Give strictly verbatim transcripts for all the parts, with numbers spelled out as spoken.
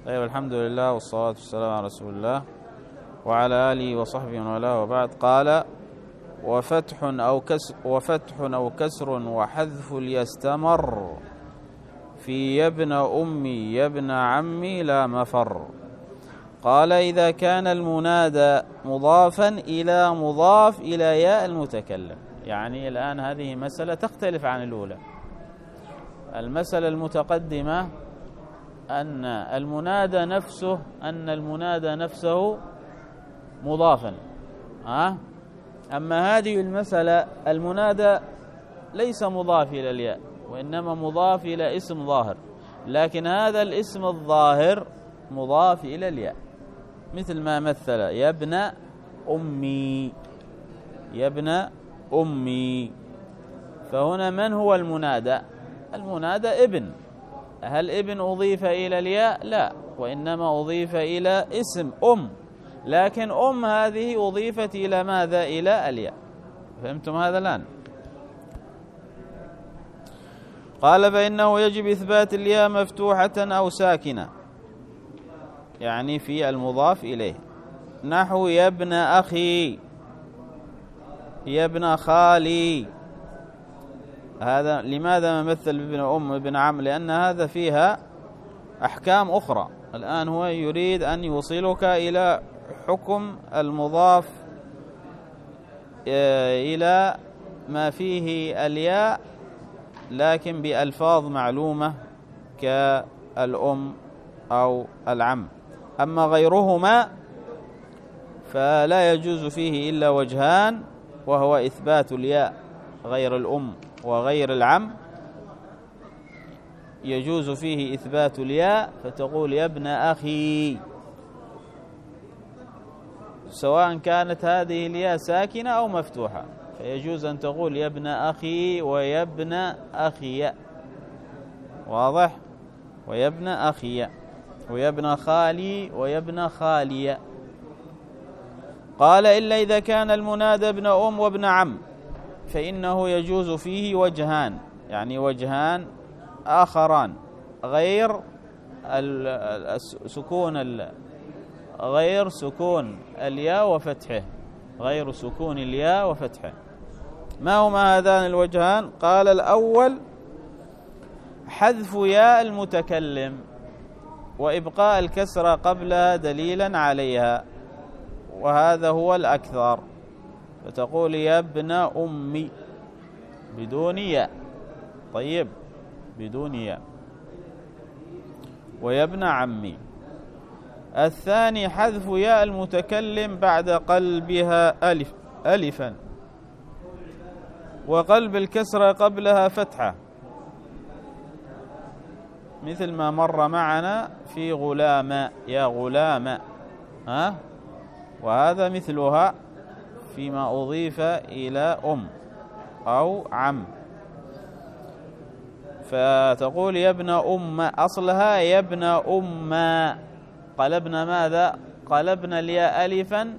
طيب، الحمد لله والصلاة والسلام على رسول الله وعلى آله وصحبه ومن والاه، وبعد. قال: وفتح أو كسر وفتح أو كسر وحذف ليستمر في يا ابن أمي يا ابن عمي لا مفر. قال: إذا كان المنادى مضافا إلى مضاف إلى ياء المتكلم. يعني الآن هذه مسألة تختلف عن الأولى. المسألة المتقدمة أن المنادى نفسه أن المنادى نفسه مضافا، ها؟ أما هذه المسألة المنادى ليس مضاف إلى الياء، وإنما مضاف إلى اسم ظاهر، لكن هذا الاسم الظاهر مضاف إلى الياء، مثل ما مثل: يا ابن أمي يا ابن أمي. فهنا من هو المنادى؟ المنادى ابن. هل ابن أضيف إلى الياء؟ لا، وإنما أضيف إلى اسم أم، لكن أم هذه أضيفت إلى ماذا؟ إلى الياء. فهمتم هذا الآن؟ قال: فإنه يجب إثبات الياء مفتوحة أو ساكنة، يعني في المضاف إليه، نحو يا ابن أخي يا ابن خالي. هذا لماذا ممثل بابن أم وابن عم؟ لأن هذا فيها أحكام أخرى. الآن هو يريد أن يوصلك إلى حكم المضاف إلى ما فيه الياء، لكن بألفاظ معلومة كالأم أو العم. أما غيرهما فلا يجوز فيه إلا وجهان، وهو إثبات الياء. غير الأم وغير العم يجوز فيه إثبات الياء، فتقول يا ابن أخي، سواء كانت هذه الياء ساكنة أو مفتوحة، فيجوز أن تقول يا ابن أخي ويا ابن أخي، واضح؟ ويا ابن أخي ويا ابن خالي ويا ابن خالي. قال: إلا إذا كان المنادى ابن أم وابن عم فإنه يجوز فيه وجهان، يعني وجهان آخران غير سكون غير سكون الياء وفتحه غير سكون الياء وفتحه. ما هما هذان الوجهان؟ قال: الأول حذف ياء المتكلم وإبقاء الكسرة قبلها دليلا عليها، وهذا هو الأكثر، فتقول يا ابن أمي بدون ياء. طيب، بدون ياء. ويا ابن عمي. الثاني حذف ياء المتكلم بعد قلبها ألف ألفا وقلب الكسرة قبلها فتحة، مثل ما مر معنا في غلام، يا غلام، ها؟ وهذا مثلها فيما أضيف إلى أم أو عم. فتقول يا ابن أم، أصلها يا ابن أم، قلبنا ماذا؟ قلبنا الياء ألفا،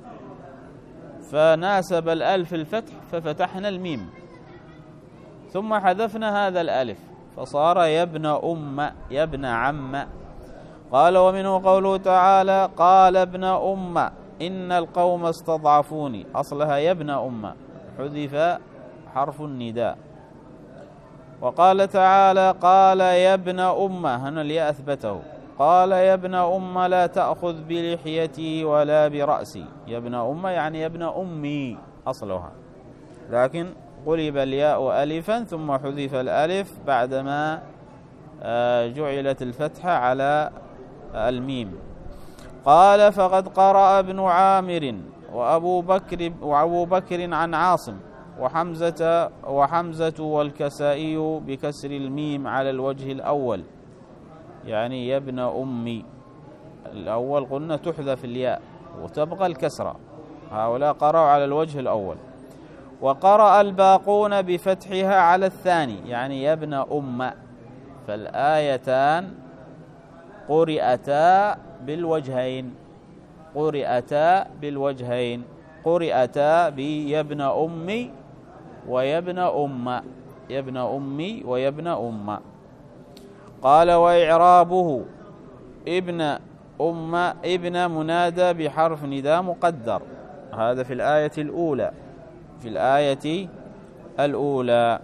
فناسب الألف الفتح ففتحنا الميم، ثم حذفنا هذا الألف فصار يا ابن أم يا ابن عم. قال: ومنه قوله تعالى: قال ابن أم إن القوم استضعفوني. أصلها يا ابن أم، حذف حرف النداء. وقال تعالى: قال يا ابن أم، هنا الياء أثبته. قال يا ابن أم لا تأخذ بلحيتي ولا برأسي. يا ابن أم يعني يا ابن أمي أصلها، لكن قلب الياء ألفا ثم حذف الألف بعدما جعلت الفتحة على الميم. قال: فقد قرأ ابن عامر وأبو بكر وأبو بكر عن عاصم وحمزة وحمزة والكسائي بكسر الميم على الوجه الأول، يعني يا ابن أمي. الأول قلنا تحذف الياء وتبقى الكسرة، هؤلاء قرأوا على الوجه الأول. وقرأ الباقون بفتحها على الثاني، يعني يا ابن أم. فالآيتان قرئتا بالوجهين قرئتا بالوجهين قرئتا بيا ابن أمي ويا ابن أم يا ابن أمي ويا ابن أم. قال: وإعرابه ابن أم ابن منادى بحرف نداء مقدر. هذا في الآية الأولى، في الآية الأولى.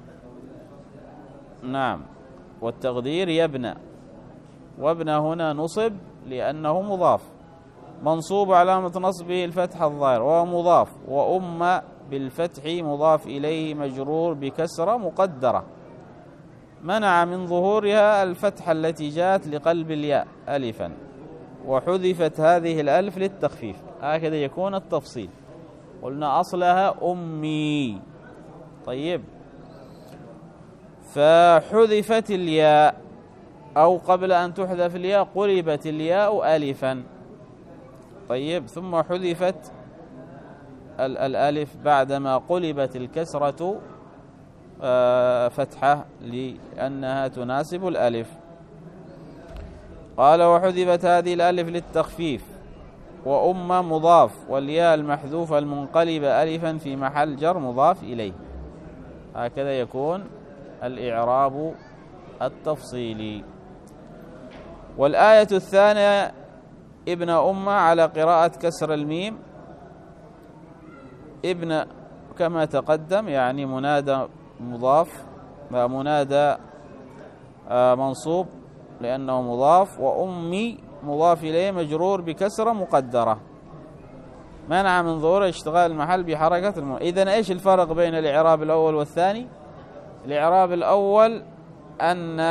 نعم. والتقدير يبنى، وابنى هنا نصب لأنه مضاف، منصوب علامة نصبه الفتح الظاهر وهو مضاف، وأم بالفتح مضاف إليه مجرور بكسرة مقدرة منع من ظهورها الفتحة التي جاءت لقلب الياء ألفا، وحذفت هذه الألف للتخفيف. هكذا يكون التفصيل. قلنا أصلها أمي. طيب، فحذفت الياء أو قبل أن تحذف الياء قلبت الياء ألفا. طيب، ثم حذفت الألف بعدما قلبت الكسرة فتحة لأنها تناسب الألف. قال وحذفت هذه الألف للتخفيف، وأم مضاف، والياء المحذوفة المنقلبة ألفا في محل جر مضاف إليه. هكذا يكون الإعراب التفصيلي. والآية الثانية ابن أم على قراءة كسر الميم. ابن كما تقدم يعني منادى مضاف، منادى منصوب لأنه مضاف، وأمي مضاف إليه مجرور بكسرة مقدرة منع من ظهور اشتغال المحل بحركة الم... إذن إيش الفرق بين الإعراب الأول والثاني؟ الإعراب الأول أن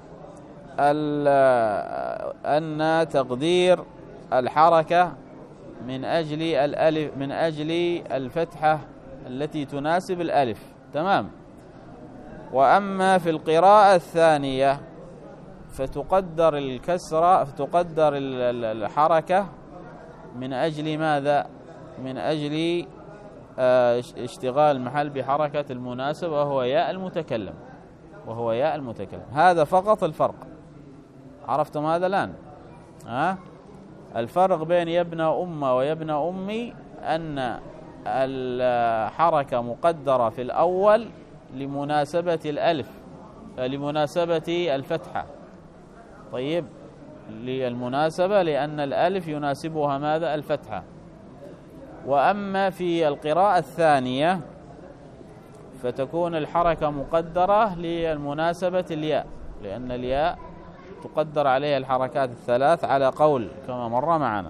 أن تقدير الحركة من أجل الألف، من أجل الفتحة التي تناسب الألف. تمام. وأما في القراءة الثانية فتقدر الكسرة، فتقدر الحركة من أجل ماذا؟ من أجل اشتغال المحل بحركة المناسب وهو ياء المتكلم، وهو ياء المتكلم. هذا فقط الفرق. عرفتم هذا الآن؟ ها؟ الفرق بين يبنى أم ويبنى أمي أن الحركة مقدرة في الأول لمناسبة الألف، لمناسبة الفتحة. طيب، للمناسبة لأن الألف يناسبها ماذا؟ الفتحة. وأما في القراءة الثانية فتكون الحركة مقدرة للمناسبة الياء، لأن الياء تقدر عليها الحركات الثلاث على قول كما مر معنا.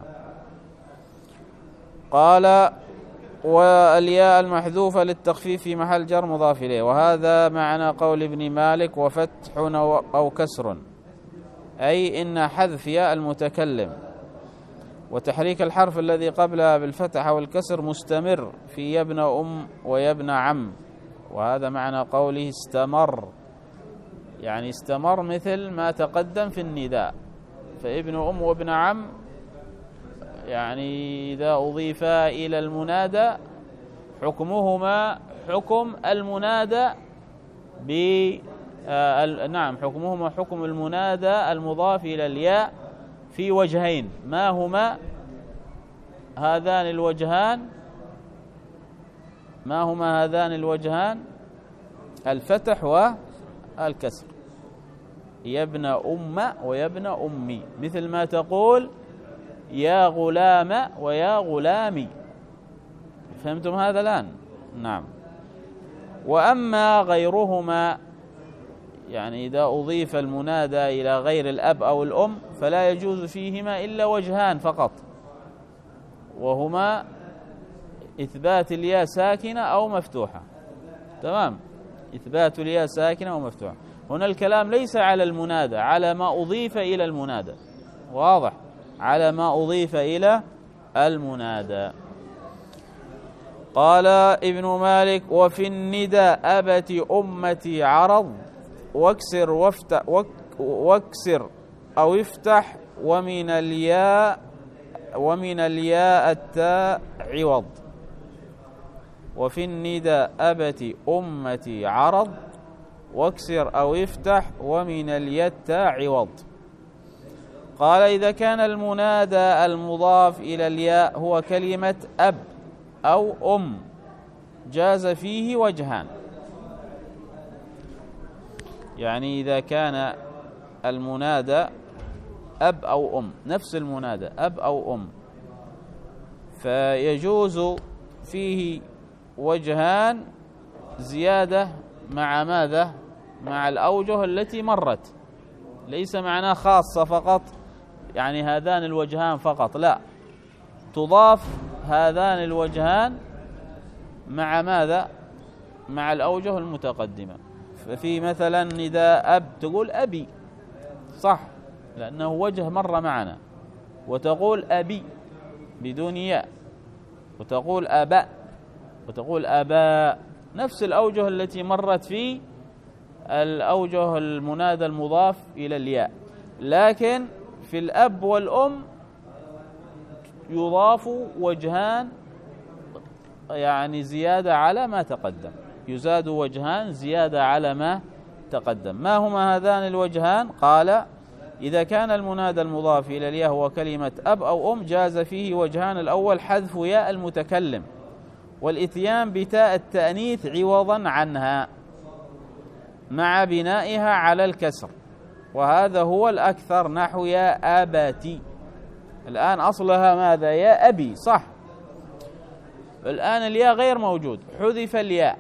قال والياء المحذوفة للتخفيف في محل جر مضاف إليه، وهذا معنى قول ابن مالك وفتح أو كسر، أي إن حذف ياء المتكلم وتحريك الحرف الذي قبلها بالفتح والكسر مستمر في يبنى أم ويبنى عم. وهذا معنى قوله استمر، يعني استمر مثل ما تقدم في النداء. فابن أم وابن عم يعني إذا أضيف إلى المنادى حكمهما حكم المنادى ب آه نعم حكمهما حكم المنادى المضاف إلى الياء في وجهين. ما هما هذان الوجهان؟ ما هما هذان الوجهان؟ الفتح والكسر. يبنى أم ويبنى أمي، مثل ما تقول يا غلام ويا غلامي. فهمتم هذا الآن؟ نعم. وأما غيرهما يعني إذا أضيف المنادى إلى غير الأب أو الأم فلا يجوز فيهما إلا وجهان فقط، وهما إثبات الياء ساكنة أو مفتوحة. تمام، إثبات الياء ساكنة أو مفتوحة. هنا الكلام ليس على المنادى، على ما أضيف إلى المنادى. واضح؟ على ما أضيف إلى المنادى. قال ابن مالك وفي الندى أبت أمتي عرض واكسر وافتح واكسر أو افتح ومن الياء ومن الياء التاء عوض. وفي الندى أبت أمتي عرض واكسر أو افتح ومن الياء التاء عوض. قال إذا كان المنادى المضاف إلى الياء هو كلمة أب أو أم جاز فيه وجهان. يعني إذا كان المنادى أب أو أم، نفس المنادى أب أو أم، فيجوز فيه وجهان زيادة مع ماذا؟ مع الأوجه التي مرت، ليس معناه خاصة فقط، يعني هذان الوجهان فقط، لا، تضاف هذان الوجهان مع ماذا؟ مع الأوجه المتقدمة. ففي مثلا نداء أب تقول أبي، صح، لأنه وجه مر معنا، وتقول أبي بدون ياء، وتقول أباء، وتقول أباء، نفس الأوجه التي مرت في الأوجه المنادى المضاف إلى الياء. لكن في الأب والأم يضاف وجهان، يعني زيادة على ما تقدم، يزاد وجهان زيادة على ما تقدم. ما هما هذان الوجهان؟ قال: إذا كان المنادى المضاف إلى الياء هو كلمة أب أو أم جاز فيه وجهان: الأول حذف ياء المتكلم، والإتيان بتاء التأنيث عوضا عنها مع بنائها على الكسر، وهذا هو الأكثر، نحو يا أبتي. الآن أصلها ماذا؟ يا أبي، صح، الآن الياء غير موجود، حذف الياء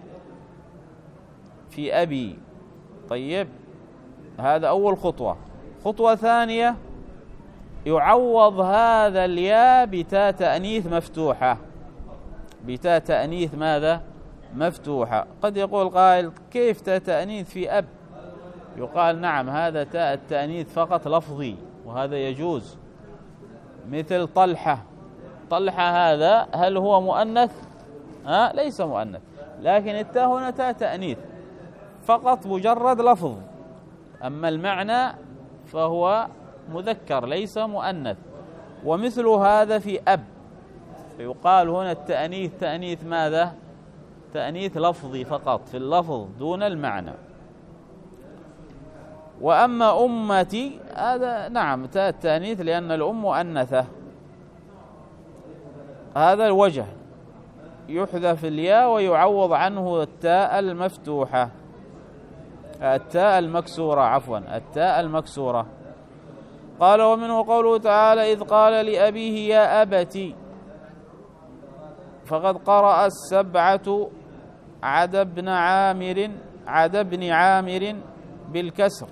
في أبي. طيب، هذا أول خطوة. خطوة ثانية: يعوض هذا الياء بتاء تأنيث مفتوحة، بتاء تأنيث ماذا؟ مفتوحة. قد يقول قائل: كيف تاء تأنيث في أب؟ يقال: نعم، هذا تاء التأنيث فقط لفظي، وهذا يجوز. مثل طلحة، طلحة هذا هل هو مؤنث؟ ها؟ ليس مؤنث، لكن التاء هنا تاء تأنيث فقط، مجرد لفظ، أما المعنى فهو مذكر ليس مؤنث. ومثل هذا في أب، فيقال هنا التأنيث تأنيث ماذا؟ تأنيث لفظي فقط، في اللفظ دون المعنى. وأما أمتي هذا نعم تاء التأنيث لأن الأم مؤنثة، هذا الوجه، يحذف الياء ويعوض عنه التاء المفتوحة، التاء المكسورة، عفوا التاء المكسورة. قال: ومنه قوله تعالى: إذ قال لأبيه يا أبتي، فقد قرأ السبعة عدا بن عامر عدا بن عامر بالكسر،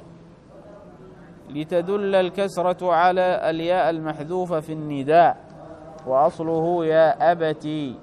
لتدل الكسرة على الياء المحذوفة في النداء، وأصله يا أبتي.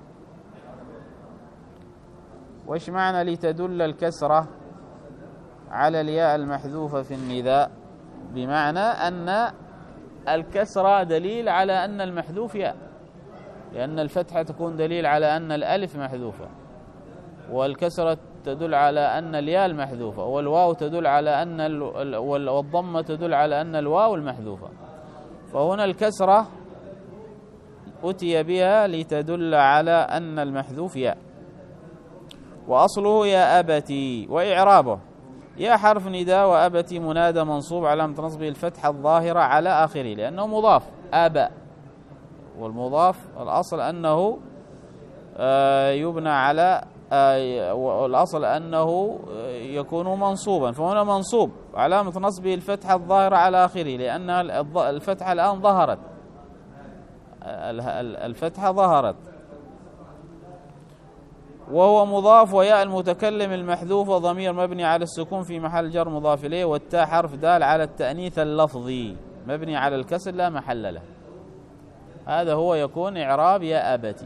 وإيش معنى لتدل الكسرة على الياء المحذوفة في النداء؟ بمعنى أن الكسرة دليل على أن المحذوف ياء، لأن الفتحة تكون دليل على أن الألف محذوفة، والكسرة تدل على أن الياء المحذوفة، والواو تدل على أن ال... والضمة تدل على أن الواو المحذوفة. فهنا الكسرة أتي بها لتدل على أن المحذوف ياء، وأصله يا أبتي. وإعرابه: يا حرف نداء، وأبتي منادى منصوب علامة نصبه الفتحة الظاهرة على آخره، لأنه مضاف، أبا، والمضاف الأصل أنه يبنى على والأصل أنه يكون منصوبا، فهنا منصوب علامة نصبه الفتحة الظاهرة على آخره، لأن الفتحة الآن ظهرت، الفتحة ظهرت. وهو مضاف، وياء المتكلم المحذوف ضمير مبني على السكون في محل جر مضاف إليه، والتاء حرف دال على التأنيث اللفظي مبني على الكسر لا محل له. هذا هو يكون إعراب يا أبتي.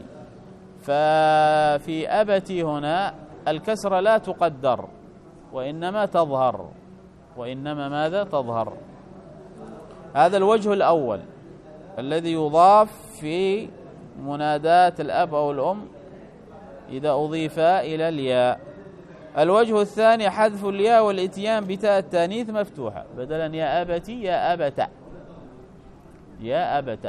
ففي أبتي هنا الكسرة لا تقدر، وإنما تظهر، وإنما ماذا؟ تظهر. هذا الوجه الأول الذي يضاف في منادات الأب أو الأم إذا أضيف إلى الياء. الوجه الثاني حذف الياء والإتيان بتاء التانيث مفتوحة، بدلا يا أبتي يا أبتا، يا أبتا.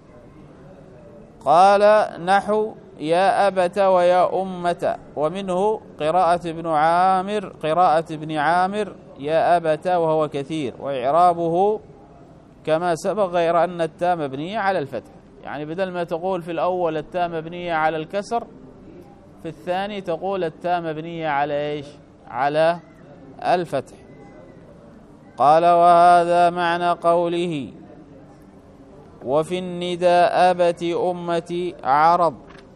قال: نحو يا أبت ويا أمة. ومنه قراءة ابن عامر قراءة ابن عامر يا أبت، وهو كثير، وإعرابه كما سبق، غير أن التاء مبنية على الفتح، يعني بدل ما تقول في الأول التاء مبنية على الكسر، في الثاني تقول التاء مبنية على إيش؟ على الفتح. قال وهذا معنى قوله وفي النداء أبت أمتي عرض.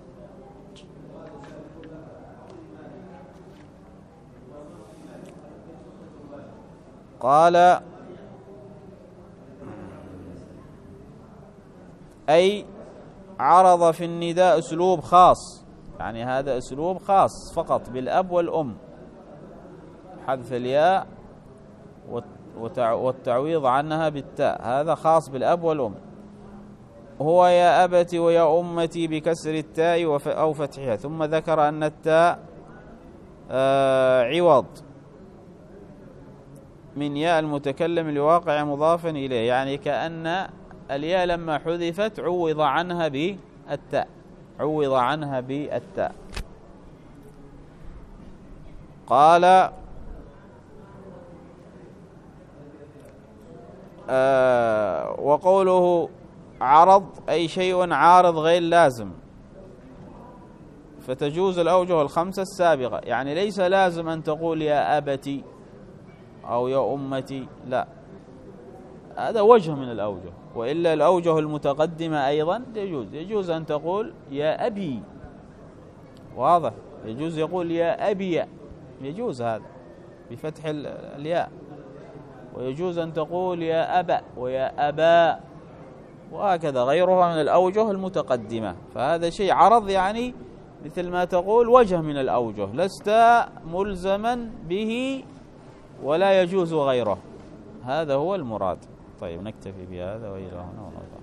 قال أي عرض في النداء أسلوب خاص، يعني هذا أسلوب خاص فقط بالأب والأم، حذف الياء والتعويض عنها بالتاء، هذا خاص بالأب والأم. هو يا أبت ويا أمتي بكسر التاء أو فتحها، ثم ذكر أن التاء عوض من ياء المتكلم لواقع مضافا إليه، يعني كأن الياء لما حذفت عوض عنها بالتاء، عوض عنها بالتاء. قال آه وقوله عرض أي شيء عارض غير لازم، فتجوز الأوجه الخمسة السابقة، يعني ليس لازم أن تقول يا أبتي أو يا أمتي، لا، هذا وجه من الأوجه، وإلا الأوجه المتقدمة أيضا يجوز، يجوز أن تقول يا أبي، واضح، يجوز يقول يا أبي، يجوز هذا بفتح الياء، ويجوز أن تقول يا أبا ويا أبا، وهكذا غيرها من الأوجه المتقدمة. فهذا شيء عرض، يعني مثل ما تقول وجه من الأوجه، لست ملزما به ولا يجوز غيره، هذا هو المراد. طيب نكتفي بهذا وإلى هنا والله.